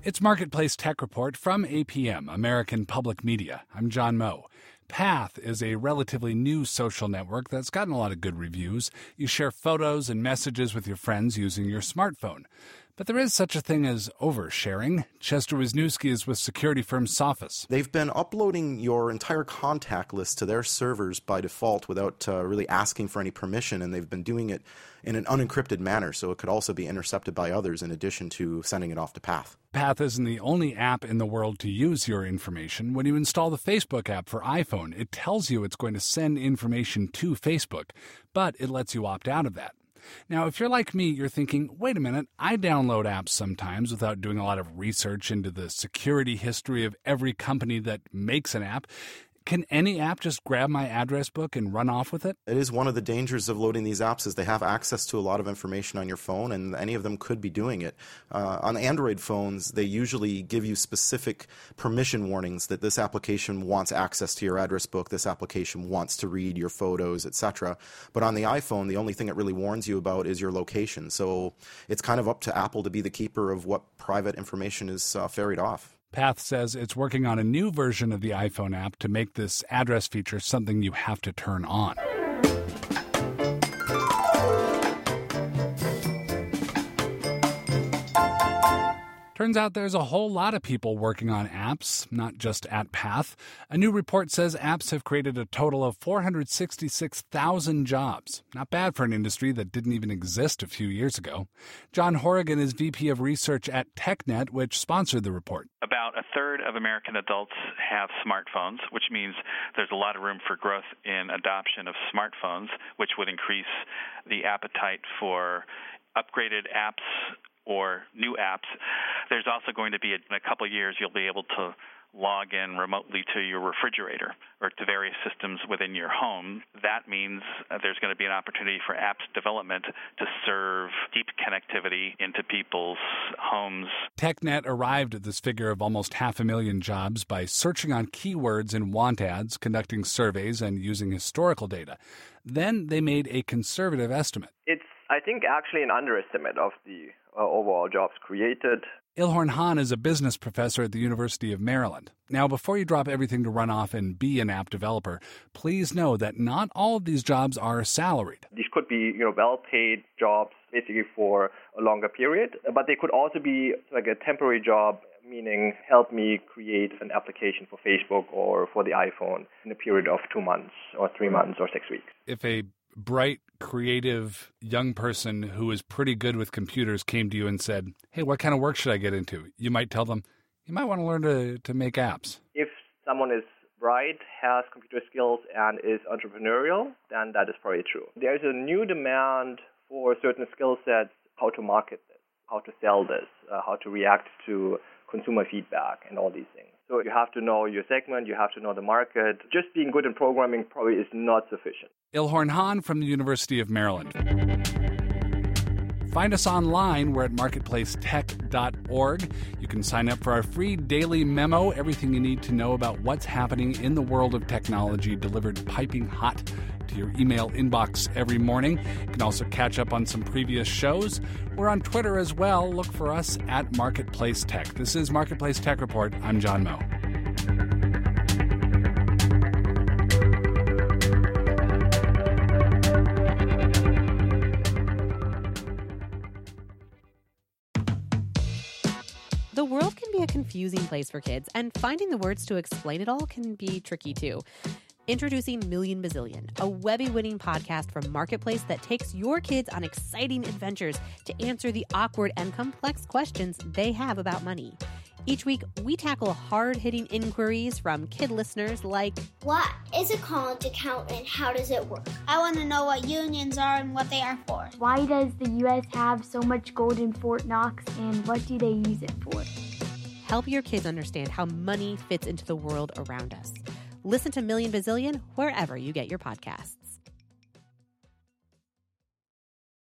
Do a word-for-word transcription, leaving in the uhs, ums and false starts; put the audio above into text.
It's Marketplace Tech Report from A P M, American Public Media. I'm John Moe. Path is a relatively new social network that's gotten a lot of good reviews. You share photos and messages with your friends using your smartphone. But there is such a thing as oversharing. Chester Wisniewski is with security firm Sophos. They've been uploading your entire contact list to their servers by default without uh, really asking for any permission, and they've been doing it in an unencrypted manner, so it could also be intercepted by others in addition to sending it off to Path. Path isn't the only app in the world to use your information. When you install the Facebook app for iPhone, it tells you it's going to send information to Facebook, but it lets you opt out of that. Now, if you're like me, you're thinking, wait a minute, I download apps sometimes without doing a lot of research into the security history of every company that makes an app. Can any app just grab my address book and run off with it? It is one of the dangers of loading these apps is they have access to a lot of information on your phone, and any of them could be doing it. Uh, on Android phones, they usually give you specific permission warnings that this application wants access to your address book, this application wants to read your photos, et cetera. But on the iPhone, the only thing it really warns you about is your location. So it's kind of up to Apple to be the keeper of what private information is uh, ferried off. Path says it's working on a new version of the iPhone app to make this address feature something you have to turn on. Turns out there's a whole lot of people working on apps, not just at Path. A new report says apps have created a total of four hundred sixty-six thousand jobs. Not bad for an industry that didn't even exist a few years ago. John Horrigan is V P of Research at TechNet, which sponsored the report. About a third of American adults have smartphones, which means there's a lot of room for growth in adoption of smartphones, which would increase the appetite for upgraded apps or new apps. There's also going to be, in a couple of years, you'll be able to log in remotely to your refrigerator or to various systems within your home. That means there's going to be an opportunity for apps development to serve deep connectivity into people's homes. TechNet arrived at this figure of almost half a million jobs by searching on keywords in want ads, conducting surveys, and using historical data. Then they made a conservative estimate. It's, I think, actually an underestimate of the uh, overall jobs created. Ilhorn Han is a business professor at the University of Maryland. Now, before you drop everything to run off and be an app developer, please know that not all of these jobs are salaried. These could be, you know, well-paid jobs, basically for a longer period, but they could also be like a temporary job, meaning help me create an application for Facebook or for the iPhone in a period of two months or three months or six weeks. If a bright, creative young person who is pretty good with computers came to you and said, hey, what kind of work should I get into? You might tell them, you might want to learn to, to make apps. If someone is bright, has computer skills, and is entrepreneurial, then that is probably true. There's a new demand for certain skill sets, how to market this, how to sell this, uh, how to react to consumer feedback, and all these things. So you have to know your segment, you have to know the market. Just being good in programming probably is not sufficient. Ilhorn Han from the University of Maryland. Find us online. We're at marketplace tech dot org. You can sign up for our free daily memo, everything you need to know about what's happening in the world of technology, delivered piping hot to your email inbox every morning. You can also catch up on some previous shows. We're on Twitter as well. Look for us at Marketplace Tech. This is Marketplace Tech Report. I'm John Moe. The world can be a confusing place for kids, and finding the words to explain it all can be tricky too. Introducing Million Bazillion, a Webby-winning podcast from Marketplace that takes your kids on exciting adventures to answer the awkward and complex questions they have about money. Each week, we tackle hard-hitting inquiries from kid listeners like, what is a college account and how does it work? I want to know what unions are and what they are for. Why does the U S have so much gold in Fort Knox and what do they use it for? Help your kids understand how money fits into the world around us. Listen to Million Bazillion wherever you get your podcasts.